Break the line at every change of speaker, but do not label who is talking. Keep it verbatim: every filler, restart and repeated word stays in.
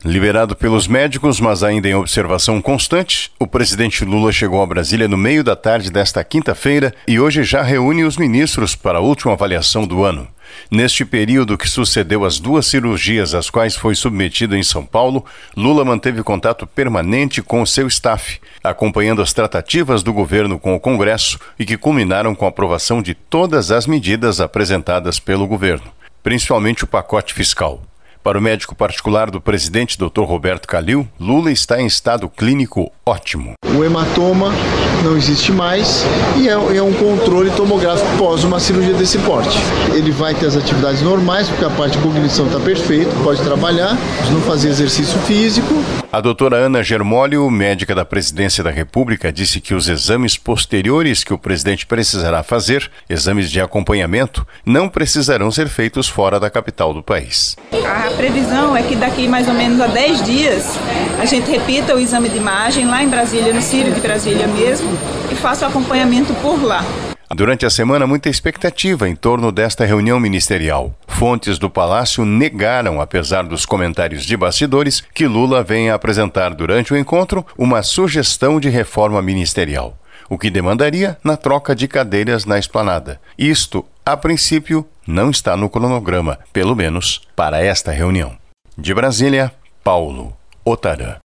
Liberado pelos médicos, mas ainda em observação constante, o presidente Lula chegou a Brasília no meio da tarde desta quinta-feira e hoje já reúne os ministros para a última avaliação do ano. Neste período que sucedeu as duas cirurgias às quais foi submetido em São Paulo, Lula manteve contato permanente com o seu staff, acompanhando as tratativas do governo com o Congresso e que culminaram com a aprovação de todas as medidas apresentadas pelo governo, principalmente o pacote fiscal. Para o médico particular do presidente, doutor Roberto Calil, Lula está em estado clínico ótimo.
O hematoma não existe mais e é, é um controle tomográfico pós uma cirurgia desse porte. Ele vai ter as atividades normais, porque a parte de cognição está perfeita, pode trabalhar, não fazer exercício físico.
A doutora Ana Germólio, médica da Presidência da República, disse que os exames posteriores que o presidente precisará fazer, exames de acompanhamento, não precisarão ser feitos fora da capital do país.
A previsão é que daqui mais ou menos a dez dias a gente repita o exame de imagem lá em Brasília, no Círio de Brasília mesmo, e faça o acompanhamento por lá.
Durante a semana, muita expectativa em torno desta reunião ministerial. Fontes do Palácio negaram, apesar dos comentários de bastidores, que Lula venha apresentar durante o encontro uma sugestão de reforma ministerial, o que demandaria na troca de cadeiras na esplanada. Isto, a princípio, não está no cronograma, pelo menos para esta reunião. De Brasília, Paulo Otarã.